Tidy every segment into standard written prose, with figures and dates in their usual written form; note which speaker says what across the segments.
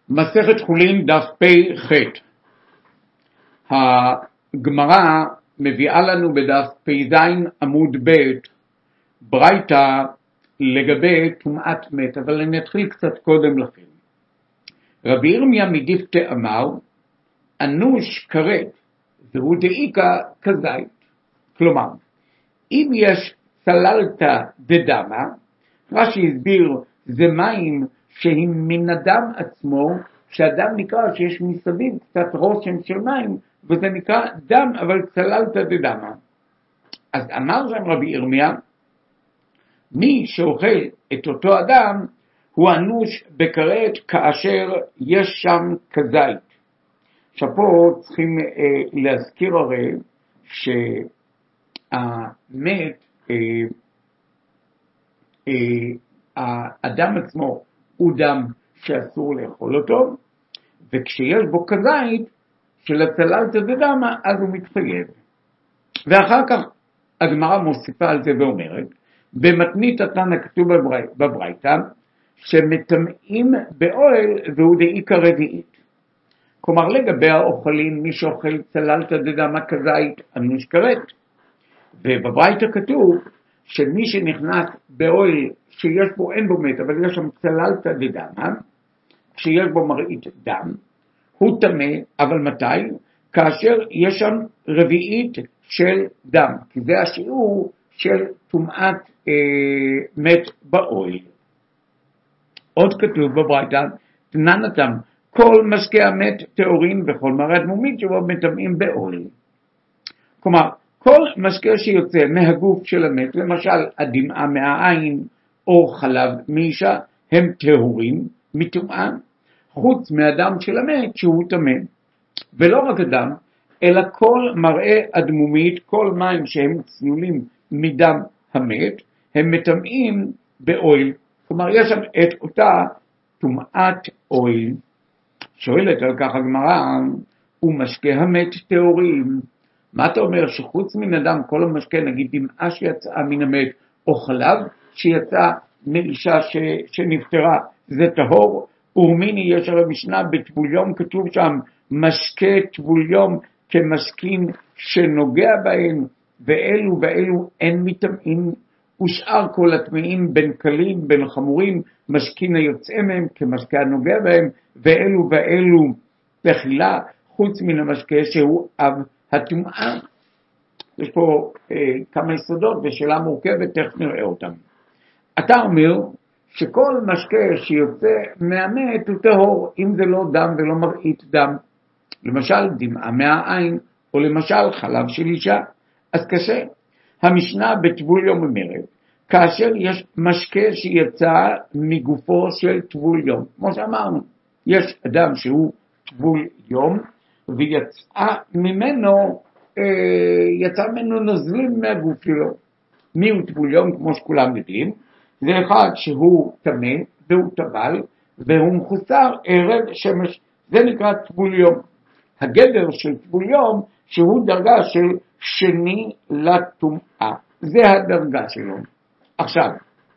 Speaker 1: מסכת חולין דף פ"ח. הגמרא מביאה לנו בדף פ"ז עמוד ב' ברייתא לגבי טומאת מת, אבל אני אתחיל קצת קודם לכן. רבי ירמיה מדיפתא אמר, אנוש כרת והוא דאיקה כזית. כלומר, אם יש צללתא דדמא, רש"י הסביר, זה מים שהם מן הדם עצמו, שהדם נקרא שיש מסביב קצת רושם של מים, וזה נקרא דם, אבל צללתא דדמא. אז אמר שם רבי ירמיה, מי שאוכל את אותו אדם, הוא אנוש בכרת כאשר יש שם כזית. עכשיו פה צריכים להזכיר הרי שהמת, האדם עצמו הוא דם שאסור לאכול אותו, וכשיש בו כזית של הצללתא דדמא אז הוא מתחייב. ואחר כך הגמרא מוסיפה על זה ואומרת, במתנית התנא כתוב בברייתא, שמטמאים באוהל והוא דאיקה רביעית. כלומר לגבי האוכלים, מי שאוכל צללתא דדמא כזית אנוש כרת. ובברייתא כתוב שמי שנכנס באוהל שיש בו, אין בו מת, אבל יש שם צללתא דדמא, כשיש בו מראית דם, הוא טמא, אבל מתי? כאשר יש שם רביעית של דם, כי זה השיעור של טומאת מת באוהל. עוד כתוב בברייתא, תננתם, כל משקה המת טהורין וכל מרת מומית שבו מטמאים באוהל. כלומר, כל משקה שיוצא מהגוף של המת, למשל הדמעה מהעין או חלב מאישה, הם טהורים מטומאה, חוץ מהדם של המת שהוא טמא. ולא רק הדם, אלא כל מראה הדמומית, כל מים שהם צלולים מדם המת, הם מטמאים באוהל. כלומר, יש שם את אותה טומאת אוהל. שואלת על כך הגמרא, ומשקה המת טהורים. מה אתה אומר שחוץ מן הדם, כל המשקה, נגיד דמעה שיצאה מן המת, או חלב שיצא מאישה שנפטרה, זה טהור? ורמיני יש על המשנה בטבול יום, כתוב שם, משקה טבול יום כמשכין שנוגע בהם, ואלו ואלו אין מטמאים, ושאר כל הטמאים בין קלים, בין חמורים, משכין היוצא מהם כמשקה הנוגע בהם, ואלו ואלו תחילה, חוץ מן המשקה שהוא אב הטומאה. יש פה כמה יסודות ושאלה מורכבת, תכף נראה אותם. אתה אומר שכל משקה שיוצא מהמת הוא טהור, אם זה לא דם ולא מראית דם, למשל דמעה מהעין, או למשל חלב של אישה, אז קשה. המשנה בטבול יום אומרת, כאשר יש משקה שיצא מגופו של טבול יום, כמו שאמרנו, יש אדם שהוא טבול יום, ויצא ממנו נוזלים מהגוף שלו. מי הוא טבול יום? כמו שכולם יודעים, זה אחד שהוא טמא והוא טבל והוא מחוסר ערב שמש, זה נקרא טבול יום. הגדר של טבול יום שהוא דרגה של שני לטומאה, זה הדרגה שלו. עכשיו,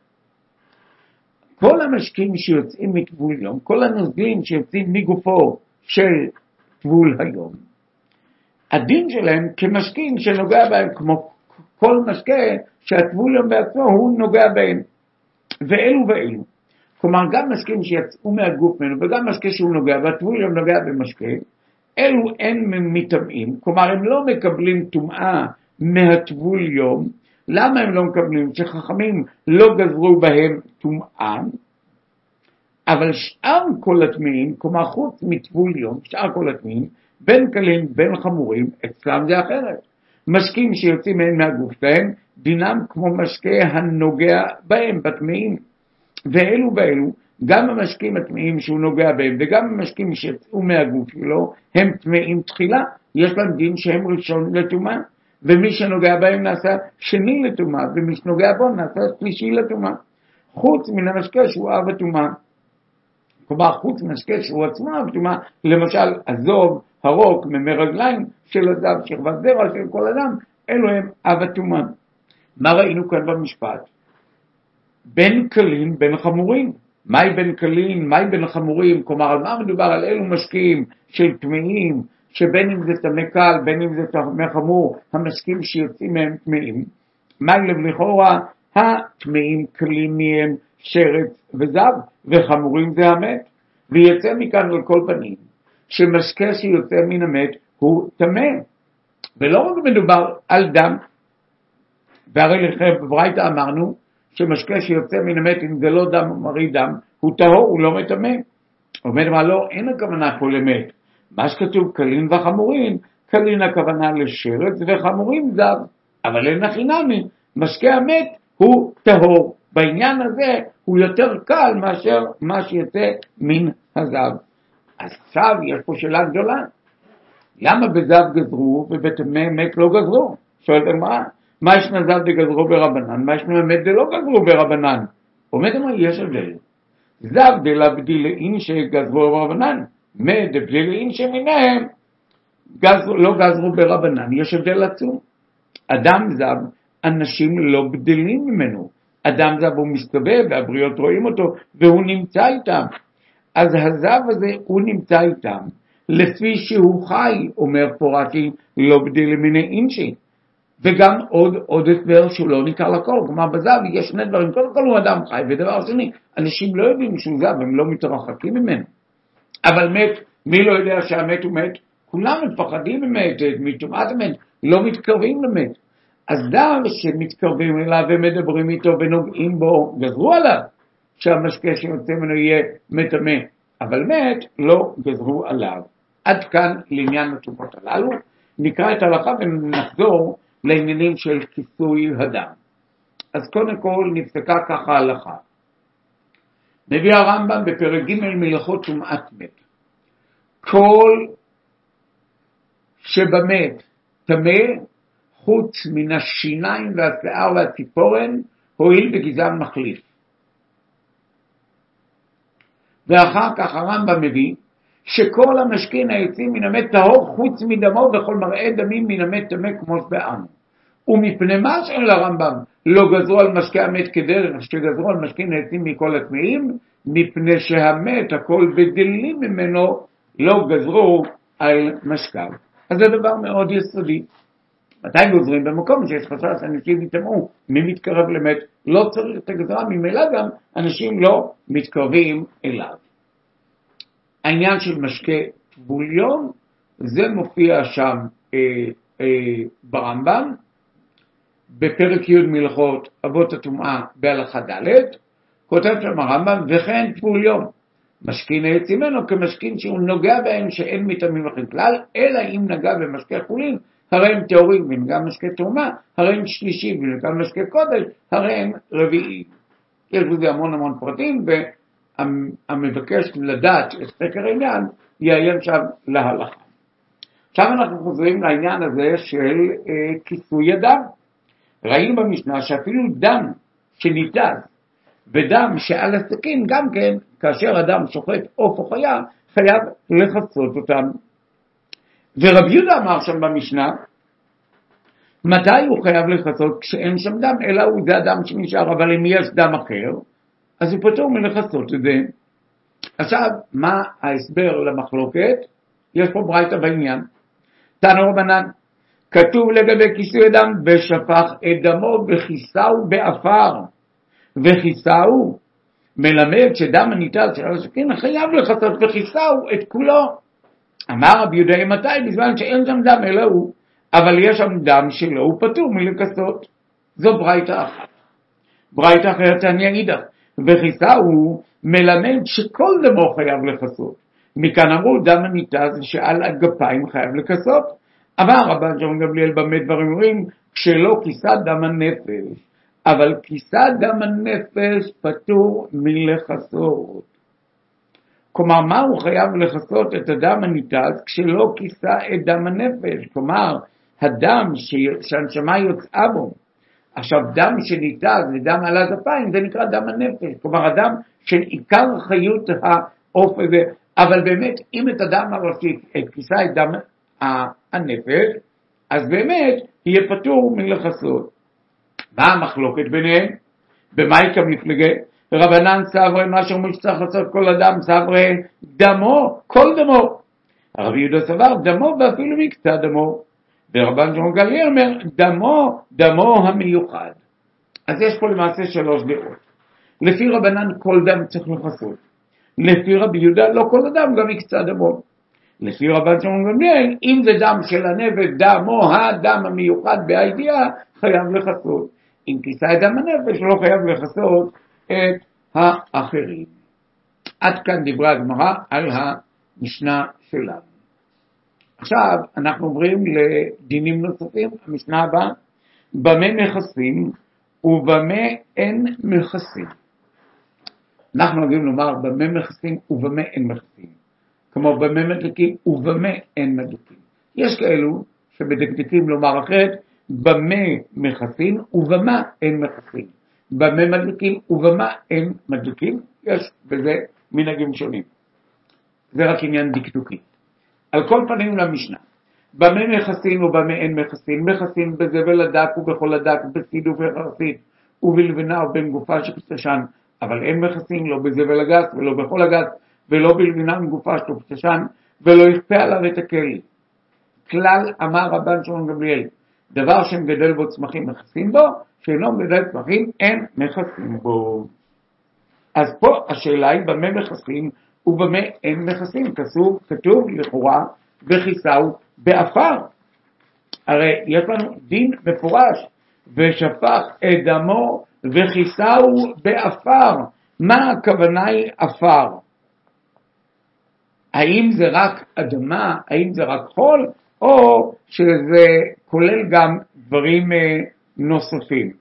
Speaker 1: כל המשקים שיוצאים מטבול יום, כל הנוזלים שיוצאים מגופו של טבול היום, הדין שלהם כמשקים שנוגע בהם, כמו כל משקה שהטבול יום בעצמו הוא נוגע בהם, ואלו ואלו. כלומר, גם משקים שיצאו מהגוף ממנו, וגם משקה שהוא נוגע, והטבול יום נוגע במשקה, אלו אין מטמאים, כלומר הם לא מקבלים טומאה מהטבול יום. למה הם לא מקבלים? שחכמים לא גזרו בהם טומאה, אבל שאר כל הטמאים, כלומר חוץ מטבול יום, שאר כל הטמאים, בין קלים, בין חמורים, אצלם זה אחרת. משקים שיוצאים מהם מהגוף שלהם, דינם כמו משקה הנוגע בהם, בטמאים. ואלו ואלו, גם המשקים הטמאים שהוא נוגע בהם, וגם המשקים שיצאו מהגוף שלו, הם טמאים תחילה, יש להם דין שהם ראשון לטומאה, ומי שנוגע בהם נעשה שני לטומאה, ומי שנוגע בו נעשה שלישי לטומאה. חוץ מן המשקה שהוא אב הטומאה. כלומר, חוץ משקה שהוא עצמו אב הטומאה, למשל הזוב, הרוק, ממרגליים של הזב, שכבת זרע של כל אדם, אלו הם אב הטומאה. מה ראינו כאן במשפט? בין קלים, בין חמורים. מהי בין קלין, מהי בין חמורים, כלומר על מה מדובר, על אלו משקים של טמאים, שבין אם זה טמא קל, בין אם זה טמא חמור, המשקים שיוצאים מהם טמאים, מהי לכאורה, הטמאים קלים מהם שרץ וזב, וחמורים זה המת, ויצא מכאן על כל פנים, שמשקה שיוצא מן המת הוא טמא, ולא רק מדובר על דם, והרי לכם בברייתא אמרנו, שמשקה שיוצא מן המת, אם זה לא דם מרי דם, הוא טהור, הוא לא מטמא. אומר מה לא, אין הכוונה פה למת. מה שכתוב קלין וחמורים, קלין הכוונה לשרץ וחמורים זב, אבל אין הכי נמי, משקה המת הוא טהור. בעניין הזה הוא יותר קל מאשר מה שיוצא מן הזב. עכשיו יש פה שאלה גדולה, למה בזב גזרו ובטמא מת לא גזרו? שואלת הגמרא, מה יש נזב דגזרו ברבנן, מה יש מת דלא גזרו ברבנן? אומרת מה יש הבדל, זב דלבדילאין שגזרו ברבנן, מת דבדילאין שמינהם לא גזרו ברבנן, יש הבדל עצום. אדם זב, אנשים לא בדלים ממנו, אדם זב הוא מסתובב והבריות רואים אותו והוא נמצא איתם, אז הזב הזה הוא נמצא איתם לפי שהוא חי, אומר פה רש"י, לא בדיל מיני אינשי, וגם עוד הסבר שהוא לא ניכר לכל, כלומר בזב יש שני דברים, קודם כל הוא אדם חי, ודבר שני, אנשים לא יודעים שהוא זב, הם לא מתרחקים ממנו, אבל מת, מי לא יודע שהמת הוא מת? כולם מפחדים ממת, מטומאת המת, לא מתקרבים למת, אז דם שמתקרבים אליו ומדברים איתו ונוגעים בו, גזרו עליו, שהמשקה שיוצא ממנו יהיה מטמא, אבל מת לא גזרו עליו. עד כאן לעניין התשובות הללו, נקרא את ההלכה ונחזור לעניינים של כיסוי הדם. אז קודם כל נפסקה ככה ההלכה. מביא הרמב"ם בפרק ג' מלאכות טומאת מת. כל שבמת טמא חוץ מן השיניים והשיער והציפורן, הואיל בגזם מחליף. ואחר כך הרמב"ם מביא שכל המשכין היוצאים מן המת טהור חוץ מדמו וכל מראה דמים מן המת טמא כמו שבענו. ומפני מה של הרמב"ם לא גזרו על משקי המת כדרך שגזרו על משכין היוצאים מכל הטמאים, מפני שהמת הכל בדלים ממנו לא גזרו על משקיו. אז זה דבר מאוד יסודי. מתי גוזרים? במקום שיש חשש אנשים יטמאו, מי מתקרב למת, לא צריך את הגזרה, ממילא גם אנשים לא מתקרבים אליו. העניין של משקה בוליון, זה מופיע שם ברמב"ם, בפרק י' מלאכות אבות הטומאה בהלכה ד', כותב שם הרמב"ם, וכן בוליון, משכין היוצאים ממנו כמשכין שהוא נוגע בהם שאין מטמאים לכם כלל, אלא אם נגע במשקה חולין, הרי הם טהורים, וגם משקה תרומה, הרי הם שלישי, וגם משקה קודש, הרי הם רביעי. יש בזה המון פרטים, והמבקש לדעת את סקר העניין, יעיין שם להלכה. עכשיו אנחנו חוזרים לעניין הזה של כיסוי הדם. ראינו במשנה שאפילו דם שניתז, ודם שעל הסכין גם כן, כאשר אדם שוחט עוף או חיה, חייב לחצות אותם. ורבי יהודה אמר שם במשנה, מתי הוא חייב לחצות? כשאין שם דם, אלא הוא זה הדם שנשאר, אבל אם יש דם אחר, אז הוא פטור מלחצות את זה. עכשיו, מה ההסבר למחלוקת? יש פה ברייתא בעניין. תנו רבנן, כתוב לגבי כיסוי הדם, ושפך את דמו וכיסהו באפר, וכיסהו מלמד שדם הניתז של הסכין חייב לחצות וכיסהו את כולו. אמר רבי יהודה, מתי? בזמן שאין שם דם אלא הוא, אבל יש שם דם שלו, הוא פטור מלכסות. זו ברייתא אחת. ברייתא אחרת תניא אידך, וכיסהו מלמד שכל דמו חייב לכסות. מכאן אמרו דם הניתז שעל הגפיים חייב לכסות. אמר רבן שמעון גמליאל במה דברים אומרים, כשלא כיסה דם הנפש, אבל כיסה דם הנפש פטור מלכסות. כלומר, מה הוא חייב לכסות את הדם הניתז כשלא כיסה את דם הנפש? כלומר, הדם שהנשמה יוצאה בו. עכשיו, דם שניתז ודם על הגפיים, זה נקרא דם הנפש. כלומר, הדם של עיקר חיות העוף הזה. אבל באמת, אם את הדם הראשי, את כיסה את דם הנפש, אז באמת יהיה פטור מלכסות. מה המחלוקת ביניהם? במה יקם מפלגה? רבנן סברי, מה שאומרים שצריך לעשות כל אדם, סברי דמו, כל דמו. הרבי יהודה סבר דמו ואפילו מקצת דמו. ורבן שמעון גמליאל אומר דמו המיוחד. אז יש פה למעשה 3 דעות. לפי רבנן כל דם צריך לכסות. לפי רבי יהודה לא כל אדם, גם מקצת דמו. לפי רבן שמעון גמליאל, אם זה דם של הנפש, דמו הדם המיוחד בהידיעה, חייב לכסות. אם כיסה את דם הנפש, לא חייב לכסות את האחרים. עד כאן דיברה הגמרא על המשנה שלנו. עכשיו אנחנו עוברים לדינים נוספים. המשנה הבאה, במה מכסים ובמה אין מכסים. אנחנו נגיד לומר במה מכסים ובמה אין מכסים, כמו במה מדליקים ובמה אין מדליקים. יש כאלו שבדקדקים לומר אחרת, במה מכסים ובמה אין מכסים, במה מדליקים ובמה אין מדליקים. יש בזה מנהגים שונים, זה רק עניין דקדוקי. על כל פנים למשנה, במה מכסים ובמה אין מכסים, מכסים בזבל הדק ובכל הדק, בסיד ובחרסית ובלבנה ובין גופה שקטשן, אבל אין מכסים לא בזבל הגס ולא בכל הגס ולא בלבנה מגופה שקטשן, ולא יכפה עליו את הכלי. כלל אמר רבן שמעון גמליאל, דבר שמגדל בו צמחים מכסים בו, שאינו מגדל צמחים אין מכסים בו. אז פה השאלה היא במה מכסים ובמה אין מכסים. כתוב לכאורה וכיסהו באפר. הרי יש לנו דין מפורש, ושפך את דמו וכיסהו באפר. מה הכוונה היא אפר? האם זה רק אדמה, האם זה רק חול, או שזה כולל גם דברים נוספים?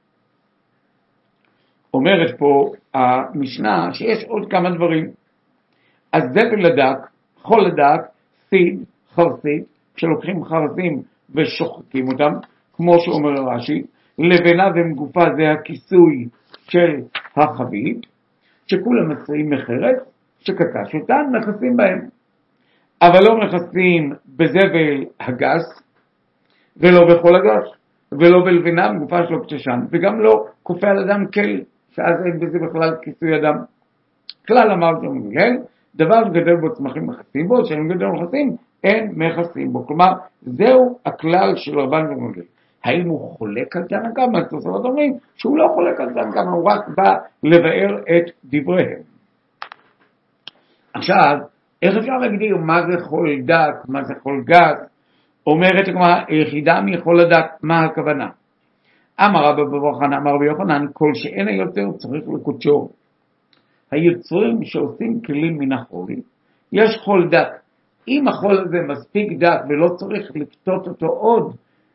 Speaker 1: אומרת פה המשנה שיש עוד כמה דברים. אז זבל הדק, חול הדק, סיד, חרסית, כשלוקחים חרסים ושוחקים אותם, כמו שאומר רש"י, לבנה ומגופה זה הכיסוי של החבית, שכולם מצרים מחרס, שקטש אותן, מכסים בהם. אבל לא מכסים בזבל הגס, ולא בכל הגס, ולא בלבנה מגופה שלו קטשן, וגם לא כופה על אדם כל, שאז אין בזה בכלל כיסוי אדם. כלל אמר שמעון גמליאל, דבר שגדל בו צמחים מכסים בו, שאין גדל מכסים, אין מכסים בו. כלומר, זהו הכלל של רבן שמעון גמליאל. האם הוא חולק על תנא קמא? תוספות אומרים שהוא לא חולק על תנא קמא, הוא רק בא לבאר את דבריהם. עכשיו, איך אפשר להגדיר מה זה חול דק, מה זה חול גס? אומרת הגמרא, היחידה מחול הדק, מה הכוונה? אמר רבא בר חנא אמר רבי יוחנן, כל שאין היוצר צריך לקודשו. היוצרים שעושים כלים מן החול, יש חול דק. אם החול הזה מספיק דק ולא צריך לקטוט אותו עוד,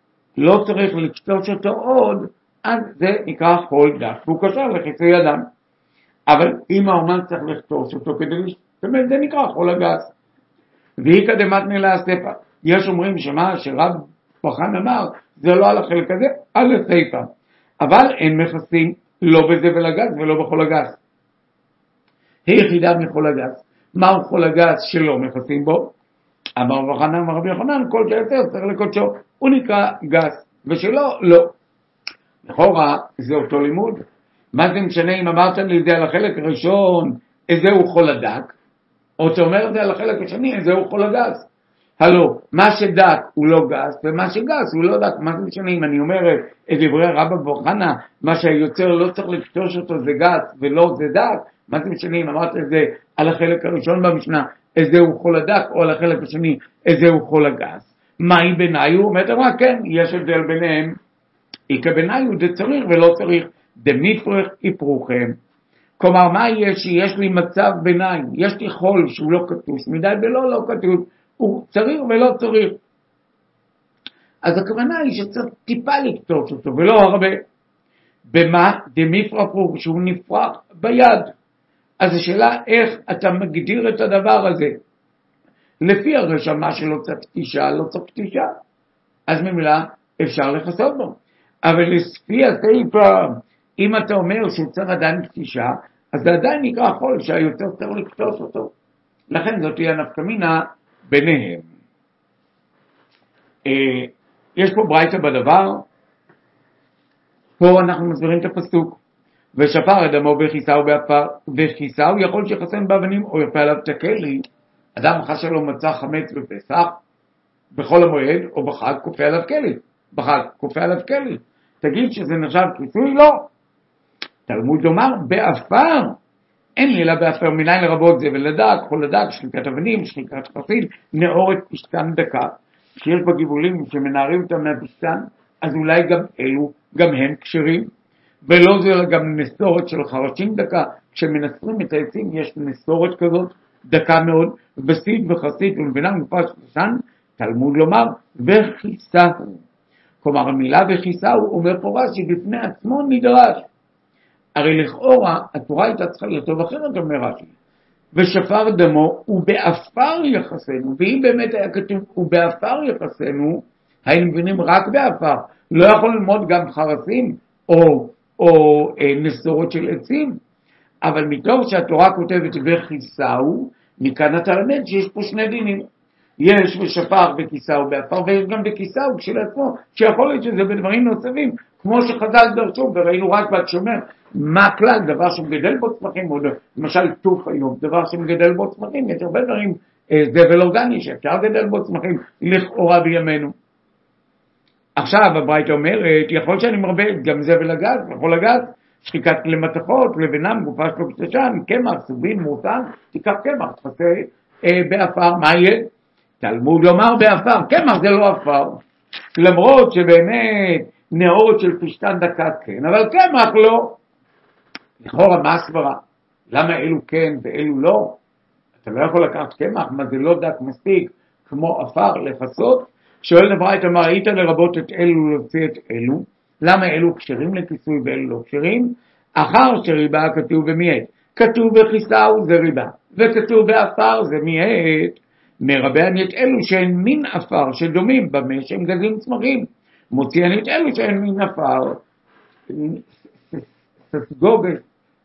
Speaker 1: אז זה נקרא חול דק, והוא קשר לכיסוי אדם. אבל אם האומן צריך לכתוש אותו כדי להשתמש, זה נקרא חול הגס. והיא קדמתני להספא. יש אומרים שרב בר חנא אמר, זה לא על החלק הזה, על הספא. אבל אין מכסים לא בזבל הגס ולא בחול הגס. היא יחידה מחול הגס. מהו חול הגס שלא מכסים בו? אמר רב חנא אמר רבי יוחנן, כל שיותר צריך לקודשו, הוא נקרא גס, ושלא, לא. לכאורה זה אותו לימוד. מה זה משנה אם אמרת לי זה על החלק הראשון, איזהו חול הדק, או אתה אומר זה על החלק השני, איזהו חול הגס. הלא, מה שדק הוא לא גס, ומה שגס הוא לא דק. מה זה משנה אם אני אומר את דברי רבא בר חנא, מה שהיוצר לא צריך לקטוש אותו זה גס ולא זה דק? מה זה משנה אם אמרת את זה על החלק הראשון במשנה, איזהו חול הדק, או על החלק השני, איזהו חול הגס? מהי ביניו? אומרת אמרה, כן, יש הבדל ביניהם. איכא ביניו זה צריך ולא צריך, דמיפרח איפרוכם. כלומר, מה יש לי מצב ביניים, יש לי חול שהוא לא קטוש מדי ולא לא קטוש, הוא צריך ולא צריך. אז הכוונה היא שצריך טיפה לקטוש אותו ולא הרבה. במה? דמיפרח שהוא נפרח ביד. אז השאלה איך אתה מגדיר את הדבר הזה. לפי הרשמה שלא צריך קטישה, לא צריך קטישה. אז ממילא אפשר לחסות בו. אבל לפי הספר, אם אתה אומר שהוא צריך עדיין קטישה, אז זה עדיין נקרא חול שהיותר צריך לקטוש אותו. לכן זאת תהיה נפקא מינה ביניהם. יש פה ברייתא בדבר. פה אנחנו מסבירים את הפסוק. ושפר את דמו וכיסהו באפר, וכיסהו יכול שיחסן באבנים או יפה עליו תקלי. אדם אחר שלא מצא חמץ בפסח, בכל המועד או בחג כופה עליו כלי. בחג כופה עליו כלי. תגיד שזה נחשב כיסוי? לא. תלמוד לומר באפר. אין לי אלא באפר, מניין לרבות זה ולדק, חול לדק, שחיקת אבנים, שחיקת חסיד, נאורת פשטן דקה. כשיש בגיבולים שמנערים אותם מהפשטן, אז אולי גם אלו, גם הם כשרים. ולא זה אלא גם נסורת של חרשים דקה. כשמנסרים את העצים יש נסורת כזאת, דקה מאוד, וסיד וחסיד ולבנה מופש פשטן, תלמוד לומר וכיסהו. כלומר המילה וכיסהו אומר פה רש"י בפני עצמו נדרש. הרי לכאורה התורה הייתה צריכה לכתוב אחרת, אומר רש"י, ושפר דמו ובאפר יחסנו. ואם באמת היה כתוב ובאפר יחסנו, היינו מבינים רק באפר. לא יכול ללמוד גם חרסים או נסורות של עצים. אבל מתוך שהתורה כותבת וכיסהו, מכאן אתה למד שיש פה שני דינים. יש ושפר וכיסהו באפר, ויש גם בכיסהו כשלעצמו, שיכול להיות שזה בדברים נוספים, כמו שחז"ל דרשו, וראינו רק בת שאומר, מה הכלל, דבר שמגדל בו צמחים, או למשל טוף היום, דבר שמגדל בו צמחים, יש הרבה דברים, זבל אורגני, שאפשר לגדל בו צמחים, לכאורה בימינו. עכשיו הברייתא אומרת, יכול שאני מרבה גם זבל הגז, יכול הגז, שחיקת למתכות, לבנה, מגופה שלו קטשן, קמח, סובין, מורתן, תיקח קמח, תחסה באפר, מה יהיה? תלמוד לומר באפר, קמח זה לא אפר, למרות שבאמת נאורת של פשטן דקת כן, אבל קמח לא. לכאורה מה הסברה? למה אלו כן ואלו לא? אתה לא יכול לקחת קמח, מה זה לא דק מספיק כמו אפר לחסות? שואל הברייתא, מה ראית לרבות את אלו להוציא את אלו? למה אלו כשרים לכיסוי ואלו לא כשרים? אחר שריבה כתוב ומיעט, כתוב בכיסהו זה ריבה, וכתוב באפר זה מיעט. מרבה אני את אלו שהן מין אפר שדומים במה שהם גזים צמחים, מוציא אני את אלו שהן מין אפר ססגוגת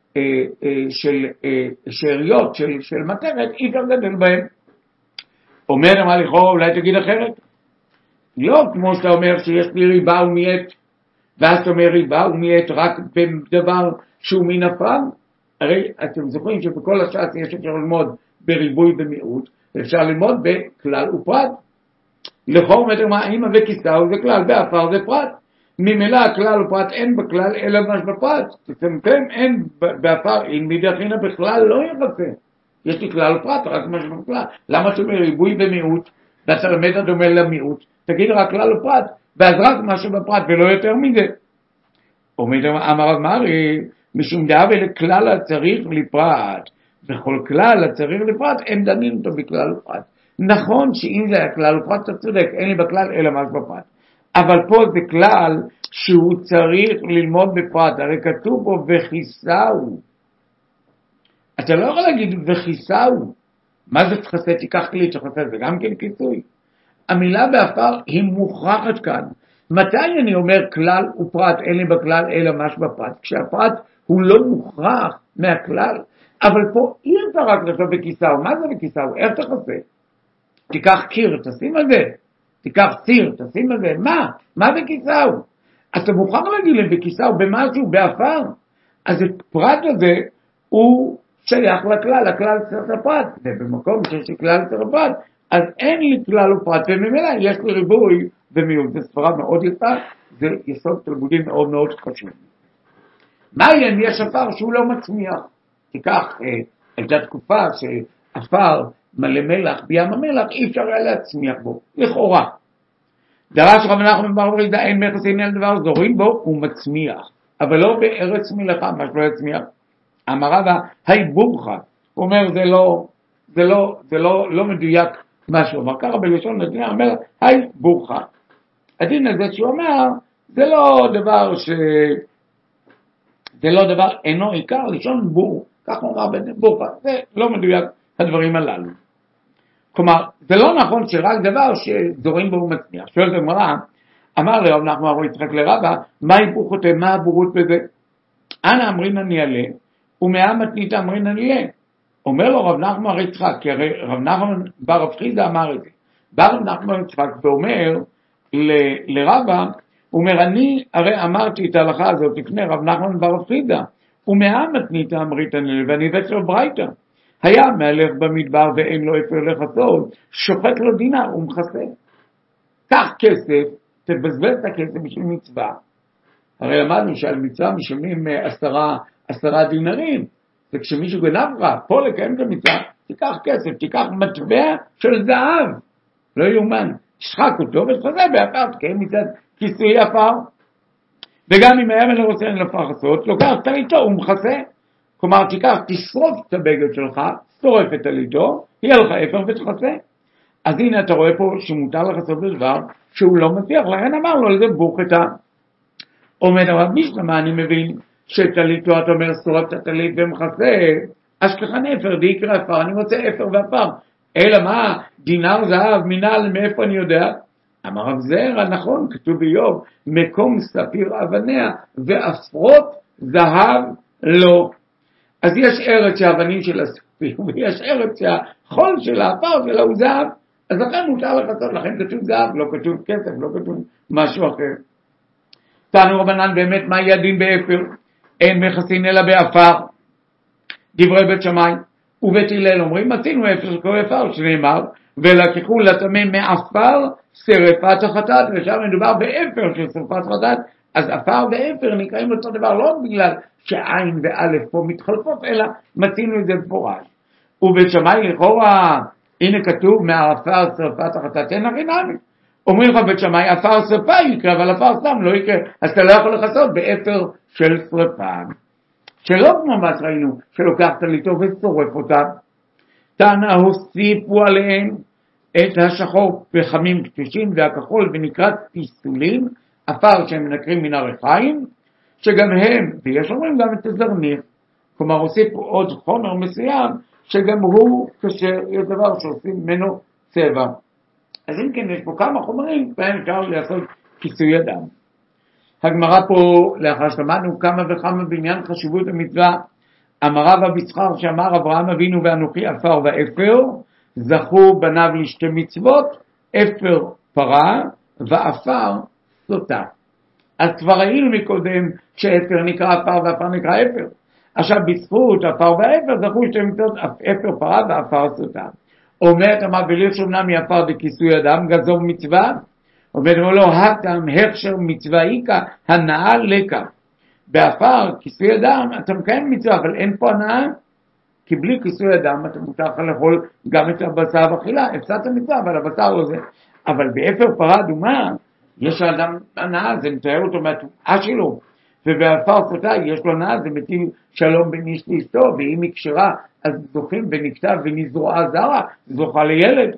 Speaker 1: של שאריות של מטרת, אי אפשר גדל בהם. אומר מה לכאורה, אולי תגיד אחרת? לא כמו שאתה אומר שיש לי ריבה ומיעט, ואז אתה אומר ריבה ומיעט רק בדבר שהוא מין אפר. הרי אתם זוכרים שבכל השעה יש אפשר ללמוד בריבוי ומיעוט, אפשר ללמוד בכלל ופרט. לכאורה אומר מה, האמא וכיסהו זה כלל, באפר זה פרט. ממילא כלל ופרט אין בכלל אלא מה שבפרט. תצמצם, אין באפר, אם מדחינה בכלל לא יחסה. יש לי כלל ופרט, רק מה שבכלל. למה שאומר ריבוי ומיעוט, ואתה למד הדומה למיעוט, תגיד רק כלל ופרט, ואז רק מה שבפרט ולא יותר מזה. אמר אמרי, משום דעה ולכלל הצריך לפרט, וכל כלל הצריך לפרט, הם דנים אותו בכלל ופרט. נכון שאם זה היה כלל ופרט, אתה צודק, אין לי בכלל אלא מה שבפרט. אבל פה זה כלל שהוא צריך ללמוד בפרט, הרי כתוב פה וכיסהו. אתה לא יכול להגיד וכיסהו. מה זה תחסה? תיקח כלי שחסה, זה גם כן כיסוי. המילה באפר היא מוכרחת כאן. מתי אני אומר כלל ופרט, אין לי בכלל אלא מה שבפרט? כשהפרט הוא לא מוכרח מהכלל. אבל פה אי אפשר רק לחשוב בכיסהו. מה זה בכיסהו? איך תחסה? תיקח קיר, תשים על זה. תיקח סיר, תשים על זה. מה בכיסהו? אתה מוכרח להגיד לי בכיסהו במשהו, באפר. אז הפרט הזה הוא שייך לכלל, הכלל צריך לפרט. ובמקום שיש לי כלל צריך לפרט, אז אין לי כלל ופרט, וממילא יש לי ריבוי ומיעוט. זו סברה מאוד יפה, זה יסוד תלמודי מאוד מאוד חשוב. מה יהיה אם יש אפר שהוא לא מצמיח? תיקח, הייתה תקופה שאפר מלא מלח בים המלח, אי אפשר היה להצמיח בו, לכאורה. דרש רב נחמן בר פרידא, אין מכס עניין דבר, זורים בו, הוא מצמיח, אבל לא בארץ מלאכה, מה שלא יצמיח. אמר רבא, היי בורחה, הוא אומר, זה לא מדויק מה שהוא אומר, ככה בלשון הדין, אומר, היי בורחה. הדין הזה שהוא אומר, זה לא דבר אינו עיקר, לשון בור, כך אומר בורחה, זה לא מדויק הדברים הללו. כלומר, זה לא נכון שרק דבר שזורים בו הוא מצמיח. שואלת הגמרא, אמר לרב נחמן בר יצחק לרבא, מהי בורחותם, מה הבורות בזה? אנא אמרינן יעלה, ומאה מתנית אמרינן יעלה. אומר לו רב נחמן בר יצחק, כי הרי רב נחמן בר רב חיסדא אמר את זה. בא רב נחמן בר יצחק ואומר לרבא, הוא אומר, אני הרי אמרתי את ההלכה הזאת לפני רב נחמן בר רב חיסדא. ומהמתנית המריתן ואני הבאת לו ברייתא. היה מהלך במדבר ואין לו אפר לחסות, שוחט לו דינר ומכסה. קח כסף, תבזבז את הכסף בשביל מצווה. הרי למדנו שעל מצווה משלמים 10 דינרים, וכשמישהו גנב לך, פה לקיים את המצווה, תיקח כסף, תיקח מטבע של זהב, לא יאומן, תשחק אותו ותחזה באפר, תקיים מצוות כיסוי אפר. וגם אם היה מלא רוצה לפרסות, לוקח טליתו ומכסה. כלומר, תשרוף את הבגד שלך, שורף את טליתו, יהיה לך אפר ותכסה. אז הנה אתה רואה פה שמותר לחסות בדבר שהוא לא מבטיח, לכן אמר לו לזה בוכתה. עומד הרב משלמה, אני מבין שטליתו, אתה אומר, שורף את הטלית ומכסה, אשכחן אפר, דיקרא אפר, אני רוצה אפר ואפר. אלא מה, דינר זהב, מינל, מאיפה אני יודע? אמר רב זעירא, נכון, כתוב באיוב, מקום ספיר אבניה ואפרות זהב לא. אז יש ארץ שהאבנים של הספיר, ויש ארץ שהחול של האפר שלה הוא זהב, אז לכן מותר לחסות, לכן כתוב זהב, לא כתוב כסף, לא כתוב משהו אחר. תנו רבנן, באמת מה ידין באפר? אין מכסין אלא באפר. דברי בית שמאי ובית הלל אומרים, מצינו אפר שכל אפר, שנאמר, ולקחו לטמא מאפר שרפת החטאת, ושם מדובר באפר של שרפת חטאת, אז אפר ואפר נקראים אותו דבר, לא בגלל שעין ואלף פה מתחלפות, אלא מצינו את זה בפורש. ובית שמאי לכאורה, הנה כתוב מהאפר שרפת החטאת, אין הכי נמי. אומרים לך בית שמאי, אפר שרפה יקרה, אבל אפר סתם לא יקרה, אז אתה לא יכול לחסות באפר של שרפה. שלא כמו מה שראינו, שלוקח טליתו ושורף אותה. תנא הוסיפו עליהם את השחור פחמים קטושים והכחול ונקראת פיסולים, אפר שהם מנקרים מן הריחיים, שגם הם, ויש אומרים גם את הזרניך, כלומר הוסיפו עוד חומר מסוים, שגם הוא כשר, יש דבר שעושים ממנו צבע. אז אם כן, יש פה כמה חומרים, בהם אפשר לעשות כיסוי אדם. הגמרא פה, לאחר שלמדנו כמה וכמה בעניין חשיבות המצווה, אמר רב אבישחר שאמר אברהם אבינו ואנוכי אפר ואפר, זכו בניו לשתי מצוות, אפר פרה ואפר סוטה. אז כבר ראינו מקודם שאפר נקרא אפר ואפר נקרא אפר. עכשיו בזכות אפר ואפר זכו שתי מצוות, אפר פרה ואפר סוטה. אומרת המבליך שומנה מאפר בכיסוי אדם, גזור מצווה, אומרת לו הטם הכשר מצווה איקה, הנאה לקה. באפר, כיסוי אדם, אתה מקיים מצווה, אבל אין פה הנאה, כי בלי כיסוי אדם אתה מותר לך לאכול גם את הבשר באכילה, הפסדת מצווה, אבל הבשר לא זה. אבל באפר פרה אדומה, יש לאדם הנאה, זה מתאר אותו מהתנועה שלו, ובאפר סוטה יש לו הנאה, זה מטיל שלום בין איש לאשתו, ואם היא כשרה, אז זוכים ונכתב ונזרועה זרה, זוכה לילד.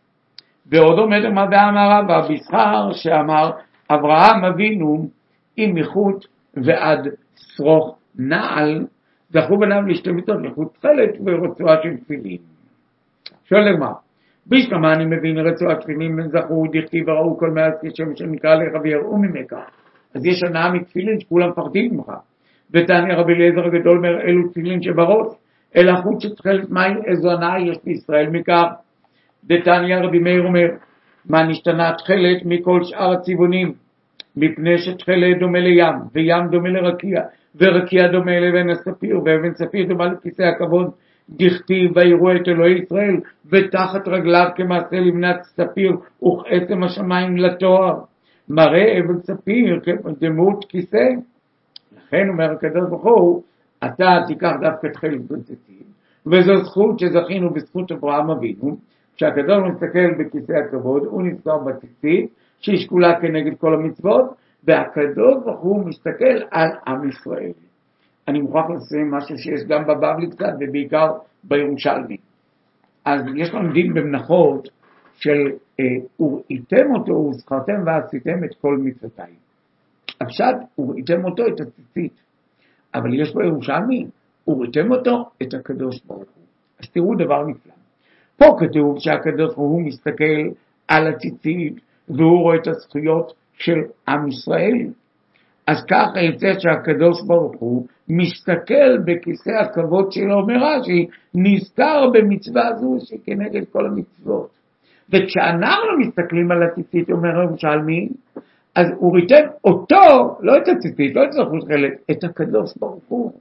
Speaker 1: ועוד עומד מה ואמר רב אבישחר שאמר, אברהם אבינו עם מחוט ועד שרוך נעל, זכו בניו לשתי מצוות, לחוט תפילת ורצועה של תפילין. שואל לגמרא, בשלמה אני מבין רצועת תפילין בין זכו דכתיב וראו כל מאז כשם שנקרא לך ויראו ממך. אז יש הנאה מתפילין שכולם מפחדים ממך. ותעני רבי אליעזר הגדול אומר, אלו תפילין שבראש, אלא חוט שתחילת מים, איזו הנאה יש בישראל מכך. דתניא רבי מאיר אומר, מה נשתנה תחילת מכל שאר הצבעונים? מפני שתחילת דומה לים, וים דומה לרקיע, ורקיע דומה לאבן הספיר, ואבן ספיר דומה לכיסא הכבוד, דכתיב ויראו את אלוהי ישראל, ותחת רגליו כמעשה לבנת ספיר, וכעצם השמיים לתואר. מראה אבן ספיר כדמות כיסא. לכן אומר הקדוש ברוך הוא, אתה תיקח דווקא תחילת בציצית, וזו זכות שזכינו בזכות אברהם אבינו, כשהקדוש מסתכל בכיסא הכבוד, הוא נזכר בציצית, שהיא שקולה כנגד כל המצוות, והקדוש ברוך הוא מסתכל על עם ישראל. אני מוכרח לסיים משהו שיש גם בבבלי קצת, ובעיקר בירושלמי. אז יש לנו דין במנחות של וראיתם אותו וזכרתם ועשיתם את כל מצוותיי. הפשט, וראיתם אותו את הציצית, אבל יש בירושלמי, וראיתם אותו את הקדוש ברוך הוא. אז תראו דבר נפלא. פה כתוב שהקדוש ברוך הוא מסתכל על הציצית, והוא רואה את הזכויות של עם ישראל. אז ככה יצא שהקדוש ברוך הוא מסתכל בכיסא הכבוד שלו, אומר רש"י, נזכר במצווה זו שכנגד כל המצוות. וכשאנחנו מסתכלים על הציצית, אומר ירושלמי, אז הוא ריתן אותו, לא את הציצית, לא את זכות חלק, את הקדוש ברוך הוא.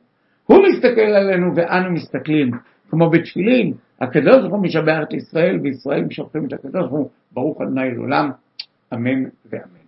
Speaker 1: הוא מסתכל עלינו ואנו מסתכלים, כמו בתפילין, הקדוש ברוך הוא משבח את ישראל, וישראל משבחים את הקדוש ברוך הוא, ברוך ה' לעולם, אמן ואמן.